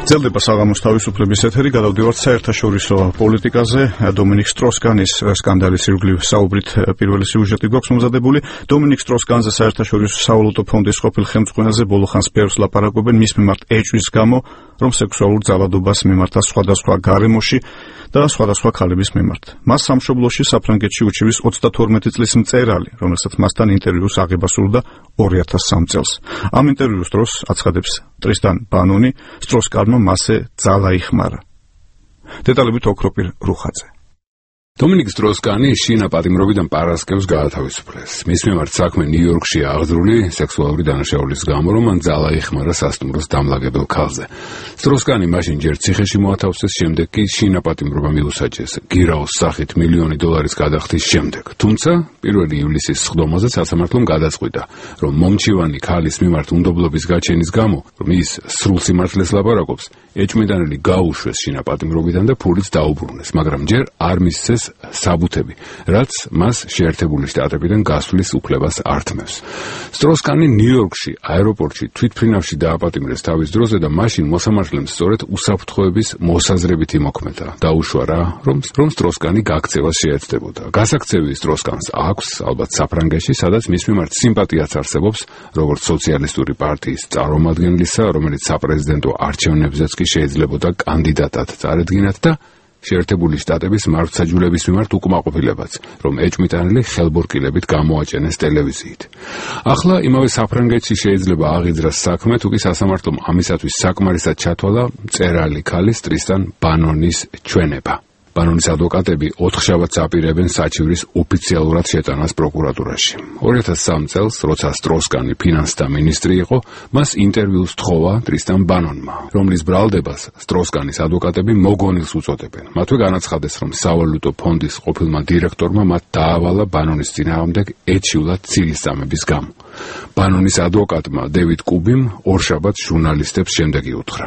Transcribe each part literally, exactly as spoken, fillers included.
Ძლდება საღამოს თავისუფლების ეთერი, გადავდივართ საერთაშორისო პოლიტიკაზე. დომინიკ სტროს-კანის სკანდალის ირგვლივ საუბრით პირველი სიუჟეტი გვაქვს მომზადებული. დომინიკ სტროს-კანზე საერთაშორისო სავალუტო ფონდის ყოფილ ხელმძღვანელზე ბოლო ხანს ბევრს ლაპარაკობენ მის მიმართ ეჭვის გამო, რომ სექსუალურ ძალადობას მიმართა სხვადასხვა გარემოში და სხვადასხვა ქალების მიმართ. მას სამშობლოში საფრანგეთში უჩივის ოცდათორმეტი წლის მწერალი, რომელსაც მასთან ინტერვიუს აღება სურდა ორი ათას სამი წელს. ამ ინტერვიუს დროს აცხადებს ტრისტან ბანონი, სტროს-კანმა მასზე ძალა იხმარა. დეტალებით ოქროპირ რუხაძე. დომინიკ სტროს-კანი შინა პატიმრობიდან პარასკევს გაათავისუფლეს. მის მიმართ საქმე ნიუ-იორკში აღძრული სექსუალური დანაშაულის გამო, რომ მან ძალა იხმარა სასტუმროს დამლაგებელ ქალზე. სტროს-კანი მაშინ ჯერ ციხეში მოათავსეს, შემდეგ კი შინა პატიმრობა მიუსაჯეს გირაოს სახით მილიონი დოლარის გადახდის შემდეგ. თუმცა პირველი ივლისის სხდომაზე სასამართლომ გადაწყვიტა, რომ მომჩივანი ქალის მიმართ უნდობლობის გაჩენის გამო, რომ ის სრულ სიმართლეს ლაპარაკობს, ეჭვმიტანელი გაუშვეს შინა პატიმრობიდან და ფულიც დაუბრუნეს, მაგრამ ჯერ არ მისცეს საბუთები, რაც მას შეერთებული შტატებიდან გასვლის უფლებას ართმევს. სტროს-კანი ნიუ-იორკში აეროპორტში თვითმფრინავში დააპატიმრეს თავის დროზე და მაშინ მოსამართლემ სწორედ უსაფრთხოების მოსაზრებით იმოქმედა. დაუშვა რა, რომ რომ სტროს-კანი გაქცევას შეეცდებოდა. გასაქცევი სტროს-კანს აქვს, ალბათ საფრანგეთში, სადაც მის მიმართ სიმპათიაც არსებობს, როგორც სოციალისტური პარტიის წარმომადგენლისა, რომელიც საპრეზიდენტო არჩევნებზეც კი შეიძლებოდა კანდიდატად წარედგინათ და შეერთებული შტატების მართლმსაჯულების მიმართ უკმაყოფილებაც, რომ ეჭვმიტანელი ხელბორკილებით გამოაჩენეს ტელევიზიით. ახლა იმავე საფრანგეთში შეიძლება აღიძრას საქმე, თუ კი სასამართლომ ამისათვის საკმარისად ჩათვალა მწერალი ქალის ტრისტან ბანონის ჩვენება. ბანონის ადვოკატები ოთხშაბათს აპირებენ საჩივრის ოფიციალურად შეტანას პროკურატურაში. ორი ათას სამი წელს, როცა სტროს-კანი ფინანსთა მინისტრი იყო, მას ინტერვიუს თხოვა ტრისტან ბანონმა, რომლის ბრალდებას სტროს-კანის ადვოკატები მოგონილს უწოდებენ. მათვე განაცხადეს, რომ სავალუტო ფონდის ყოფილმა დირექტორმა მათ დაავალა ბანონის წინააღმდეგ ეჩივლად ცილისწამების გამო. ბანონის ადვოკატმა დევიდ კუბიმ ორშაბათს ჟურნალისტებს შემდეგი უთხრა.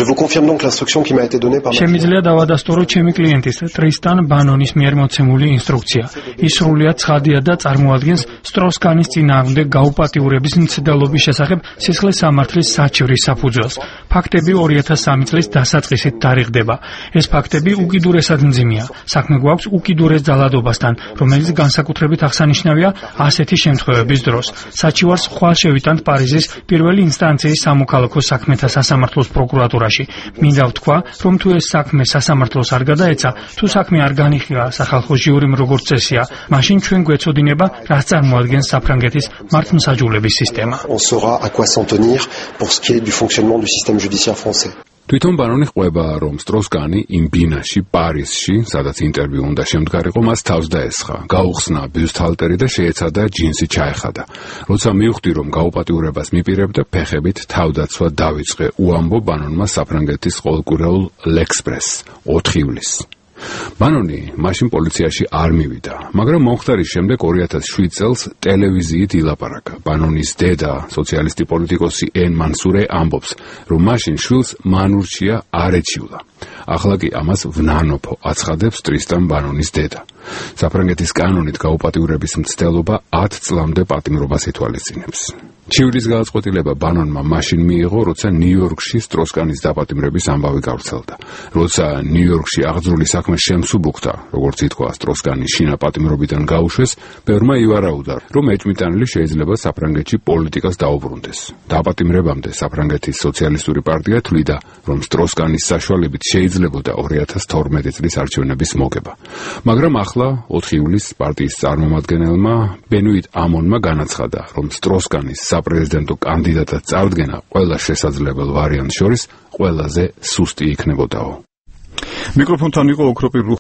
შემიძლია დავადასტურო ჩემი კლიენტის ტრისტან ბანონის მიერ მოცემული ინსტრუქცია. ის სრულიად ცხადია და წარმოადგენს სტროს-კანის წინააღმდეგ გაუპატიურების მცდელობის შესახებ სისხლის სამართლის საჩივრის საფუძველს. ფაქტები ორი ათას სამი წლის დასაწყისით თარიღდება. ეს ფაქტები უკიდურესად მძიმეა. საქმე გვაქვს უკიდურეს ძალადობასთან, რომელიც განსაკუთრებით აღსანიშნავია ასეთი შემთხვევების დროს. საჩივარს ხვალ შევიტანთ პარიზის პირველი ინსტანციის სამოქალაქო საქმეთა სასამართლოს პროკურატურაში. მინდა ვთქვა, რომ თუ ეს საქმე სასამართლოს არ გადაეცა, თუ საქმე არ განიხილა სახალხო ჟიურიმ როგორც წესია, მაშინ ჩვენ გვეცოდინება, რაც წარმოადგენს საფრანგეთის მართლმსაჯულების სისტემა. თვითონ ბანონი ყვება, რომ სტროს-კანი იმ ბინაში, პარიზში, სადაც ინტერვიუ უნდა შემდგარიყო, მას თავს დაესხა, გაუხსნა ბიუსტჰალტერი და შეეცადა ჯინსი ჩაეხადა. როცა მივხვდი, რომ გაუპატიურებას მიპირებდა, ფეხებით თავდაცვა დავიწყე, უამბო ბანონმა საფრანგეთის ყოველკვირეულ ლ'ექსპრესს ოთხი ივლისს. ბანონი მაშინ პოლიციაში არ მივიდა, მაგრამ მომხდარის შემდეგ ორი ათას შვიდ წელს ტელევიზიით ილაპარაკა. ბანონის დედა, სოციალისტი პოლიტიკოსი ენ მანსურე ამბობს, რომ მაშინ შვილს მანურჩია არ ეჩივლა. ახლა კი ამას ვნანოფო აცხადებს ტრისტან ბანონის დედა. საფრანგეთის კანონით გაუპატიურების მცდელობა ათ წლამდე პატიმრობას ითვალისწინებს. ჩივრის გადაწყვეტილება ბანონმა მაშინ მიიღო, როცა ნიუ-იორკში სტროს-კანის დაპატიმრების ამბავი გავრცელდა. როცა ნიუ-იორკში აღძრული საქმე შემსუბუქდა, როგორც ითქვა, სტროს-კანი შინა პატიმრობიდან გაუშვეს, ბევრმა ივარაუდა, რომ ეჭვმიტანელი შეიძლება საფრანგეთში პოლიტიკას დაუბრუნდეს. დაპატიმრებამდე საფრანგეთის სოციალისტური პარტია თვლიდა, რომ სტროს-კანის საშუალებით შეიძლებოდა ორი ათას თორმეტი წლის არჩევნების მოგება. მაგრამ ახლა ოთხი ივლისს პარტიის წარმომადგენელმა ბენუიტ ამონმა განაცხადა, რომ სტროს-კანის საპრეზიდენტო კანდიდატად წარდგენა ყველა შესაძლებელ ვარიანტს შორის ყველაზე სუსტი იქნებოდაო. მიკროფონთან იყო ოქროპირ